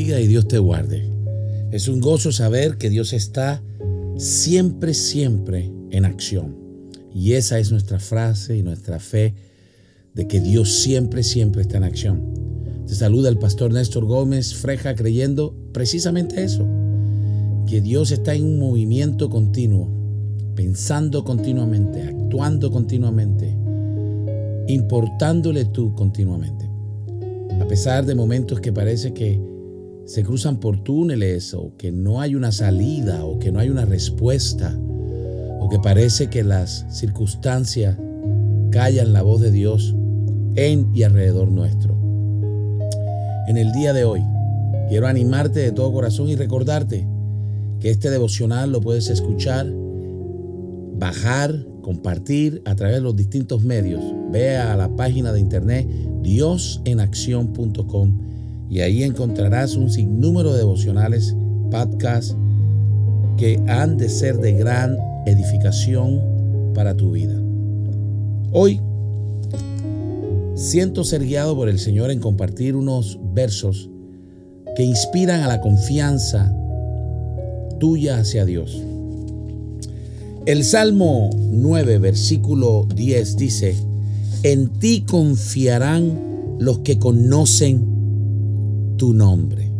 bendiga y Dios te guarde. Es un gozo saber que Dios está siempre, siempre en acción. Y esa es nuestra frase y nuestra fe de que Dios siempre, siempre está en acción. Te saluda el pastor Néstor Gómez Freja, creyendo precisamente eso, que Dios está en un movimiento continuo, pensando continuamente, actuando continuamente, importándole tú continuamente. A pesar de momentos que parece que se cruzan por túneles o que no hay una salida o que no hay una respuesta o que parece que las circunstancias callan la voz de Dios en y alrededor nuestro. En el día de hoy quiero animarte de todo corazón y recordarte que este devocional lo puedes escuchar, bajar, compartir a través de los distintos medios. Ve a la página de internet diosenaccion.com y ahí encontrarás un sinnúmero de devocionales, podcasts que han de ser de gran edificación para tu vida. Hoy siento ser guiado por el Señor en compartir unos versos que inspiran a la confianza tuya hacia Dios. El Salmo 9, versículo 10 dice: en ti confiarán los que conocen tu nombre.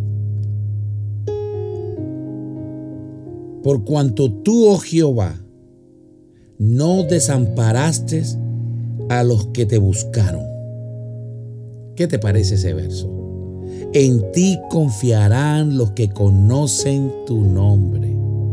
Por cuanto tú, oh Jehová, no desamparaste a los que te buscaron. ¿Qué te parece ese verso? En ti confiarán los que conocen tu nombre.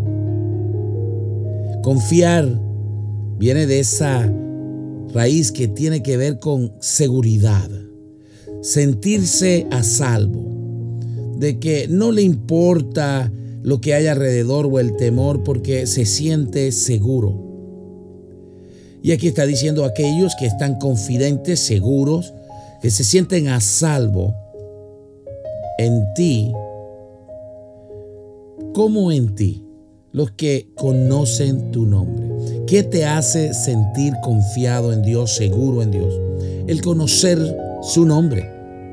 Confiar viene de esa raíz que tiene que ver con seguridad, sentirse a salvo, de que no le importa lo que hay alrededor o el temor porque se siente seguro. Y aquí está diciendo aquellos que están confidentes, seguros, que se sienten a salvo en ti. ¿Cómo en ti? Los que conocen tu nombre. ¿Qué te hace sentir confiado en Dios, seguro en Dios? El conocer su nombre.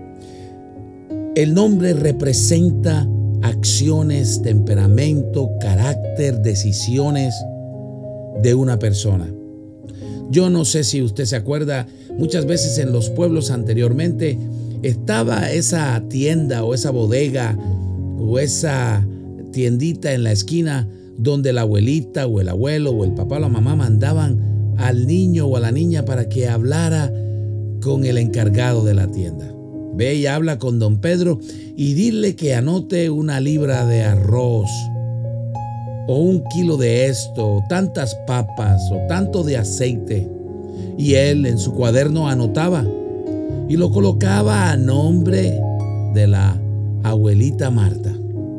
El nombre representa acciones, temperamento, carácter, decisiones de una persona. Yo no sé si usted se acuerda, muchas veces en los pueblos anteriormente estaba esa tienda o esa bodega o esa tiendita en la esquina donde la abuelita o el abuelo o el papá o la mamá mandaban al niño o a la niña para que hablara con el encargado de la tienda. Ve y habla con don Pedro y dile que anote 1 libra de arroz o 1 kilo de esto, o tantas papas o tanto de aceite. Y él en su cuaderno anotaba y lo colocaba a nombre de la abuelita Marta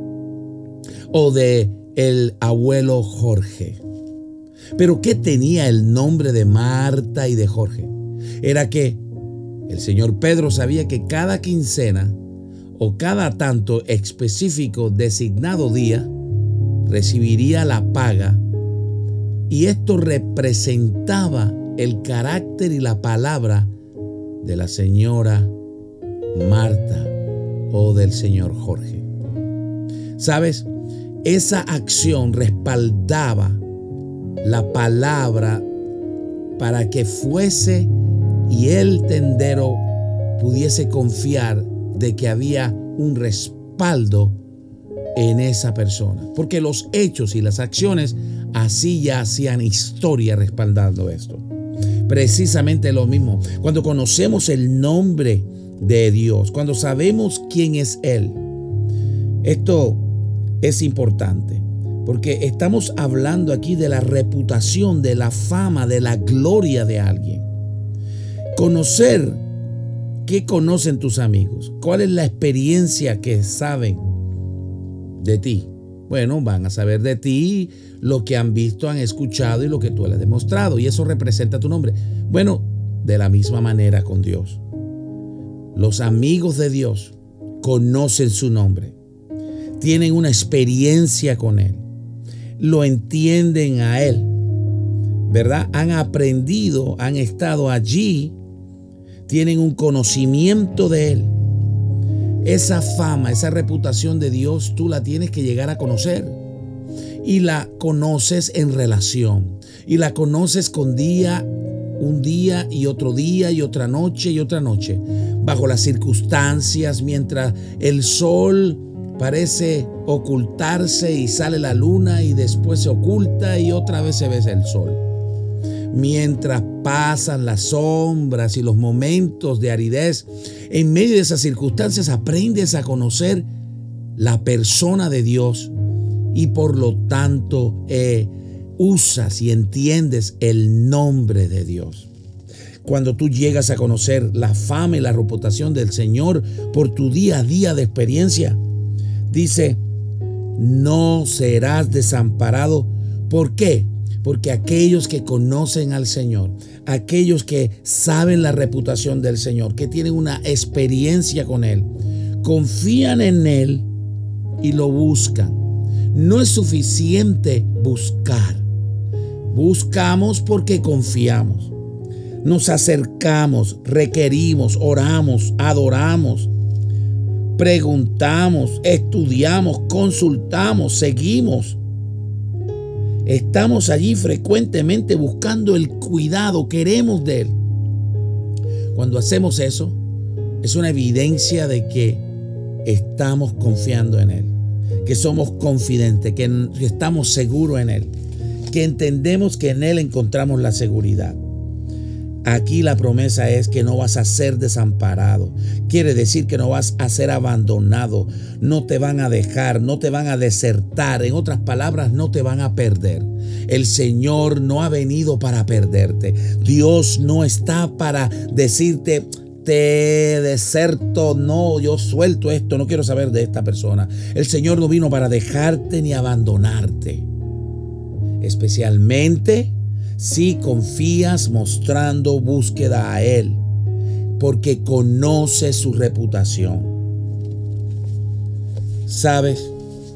o de el abuelo Jorge. Pero ¿qué tenía el nombre de Marta y de Jorge? Era que el señor Pedro sabía que cada quincena o cada tanto específico designado día recibiría la paga, y esto representaba el carácter y la palabra de la señora Marta o del señor Jorge. ¿Sabes? Esa acción respaldaba la palabra para que fuese y el tendero pudiese confiar de que había un respaldo en esa persona. Porque los hechos y las acciones así ya hacían historia respaldando esto. Precisamente lo mismo. Cuando conocemos el nombre de Dios, cuando sabemos quién es Él, esto es importante, porque estamos hablando aquí de la reputación, de la fama, de la gloria de alguien. Conocer qué conocen tus amigos, cuál es la experiencia que saben de ti. Bueno, van a saber de ti lo que han visto, han escuchado y lo que tú les has demostrado, y eso representa tu nombre. Bueno, de la misma manera con Dios. Los amigos de Dios conocen su nombre. Tienen una experiencia con Él, lo entienden a Él, ¿verdad? Han aprendido, han estado allí, tienen un conocimiento de Él. esa fama, esa reputación de Dios, tú la tienes que llegar a conocer. Y la conoces en relación. Y la conoces con un día y otro día y otra noche y otra noche. Bajo las circunstancias, mientras el sol parece ocultarse y sale la luna y después se oculta y otra vez se ve el sol. Mientras pasan las sombras y los momentos de aridez, en medio de esas circunstancias aprendes a conocer la persona de Dios y por lo tanto usas y entiendes el nombre de Dios. Cuando tú llegas a conocer la fama y la reputación del Señor por tu día a día de experiencia, dice, no serás desamparado. ¿Por qué? Porque aquellos que conocen al Señor, aquellos que saben la reputación del Señor, que tienen una experiencia con Él, confían en Él y lo buscan. No es suficiente buscar. Buscamos porque confiamos. Nos acercamos, requerimos, oramos, adoramos, preguntamos, estudiamos, consultamos, seguimos. Estamos allí frecuentemente buscando el cuidado, queremos de Él. Cuando hacemos eso, es una evidencia de que estamos confiando en Él, que somos confidentes, que estamos seguros en Él, que entendemos que en Él encontramos la seguridad. Aquí la promesa es que no vas a ser desamparado. Quiere decir que no vas a ser abandonado. No te van a dejar, no te van a desertar. En otras palabras, no te van a perder. El Señor no ha venido para perderte. Dios no está para decirte, te deserto, no, yo suelto esto, no quiero saber de esta persona. El Señor no vino para dejarte ni abandonarte. Especialmente si confías mostrando búsqueda a Él, porque conoce su reputación. ¿Sabes?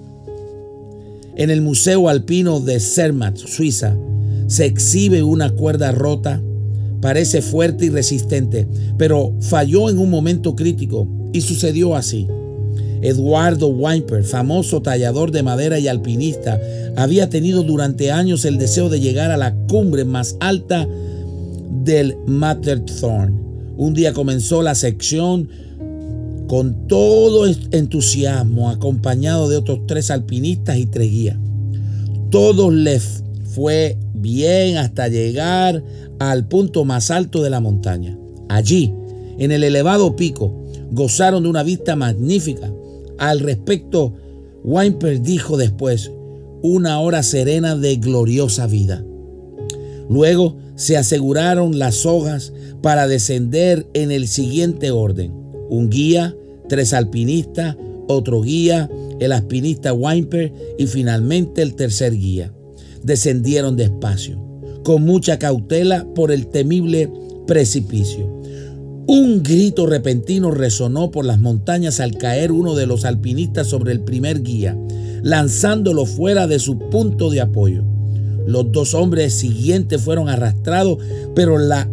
En el Museo Alpino de Zermatt, Suiza, se exhibe una cuerda rota. Parece fuerte y resistente, pero falló en un momento crítico y sucedió así. Eduardo Whymper, famoso tallador de madera y alpinista, había tenido durante años el deseo de llegar a la cumbre más alta del Matterhorn. Un día comenzó la sección con todo entusiasmo, acompañado de otros 3 alpinistas y 3 guías. Todos les fue bien hasta llegar al punto más alto de la montaña. Allí, en el elevado pico, gozaron de una vista magnífica. Al respecto, Whymper dijo después, una hora serena de gloriosa vida. Luego se aseguraron las sogas para descender en el siguiente orden. Un guía, 3 alpinistas, otro guía, el alpinista Whymper y finalmente el tercer guía. Descendieron despacio, con mucha cautela por el temible precipicio. Un grito repentino resonó por las montañas al caer uno de los alpinistas sobre el primer guía, lanzándolo fuera de su punto de apoyo. Los 2 hombres siguientes fueron arrastrados, pero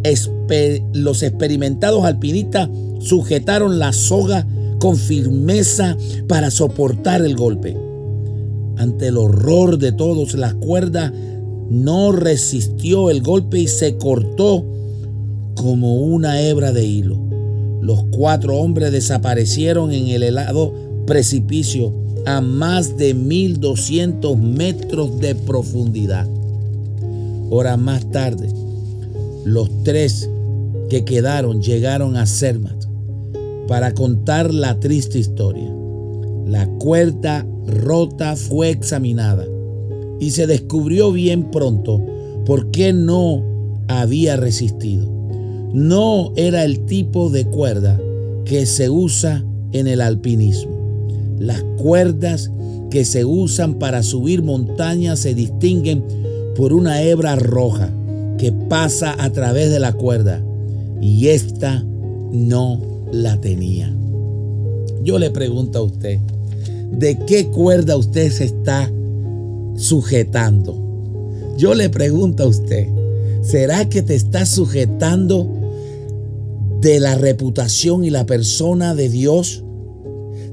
los experimentados alpinistas sujetaron la soga con firmeza para soportar el golpe. Ante el horror de todos, la cuerda no resistió el golpe y se cortó como una hebra de hilo. Los 4 hombres desaparecieron en el helado precipicio a más de 1200 metros de profundidad. Horas más tarde, los 3 que quedaron llegaron a Zermatt para contar la triste historia. La cuerda rota fue examinada y se descubrió bien pronto por qué no había resistido. No era el tipo de cuerda que se usa en el alpinismo. Las cuerdas que se usan para subir montañas se distinguen por una hebra roja que pasa a través de la cuerda, y esta no la tenía. Yo le pregunto a usted, ¿de qué cuerda usted se está sujetando? Yo le pregunto a usted, ¿será que te estás sujetando de la reputación y la persona de Dios?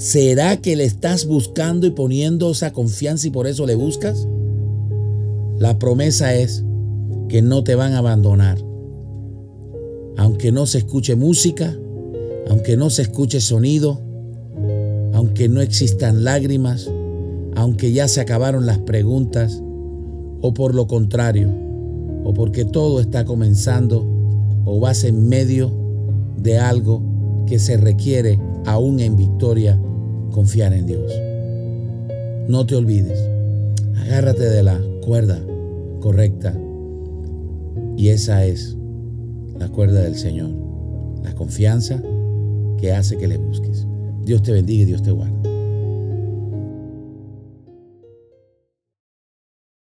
¿Será que le estás buscando y poniendo esa confianza y por eso le buscas? La promesa es que no te van a abandonar. Aunque no se escuche música, aunque no se escuche sonido, aunque no existan lágrimas, aunque ya se acabaron las preguntas, o por lo contrario, o porque todo está comenzando, o vas en medio de algo que se requiere, aún en victoria, confiar en Dios. No te olvides, agárrate de la cuerda correcta, y esa es la cuerda del Señor, la confianza que hace que le busques. Dios te bendiga y Dios te guarde.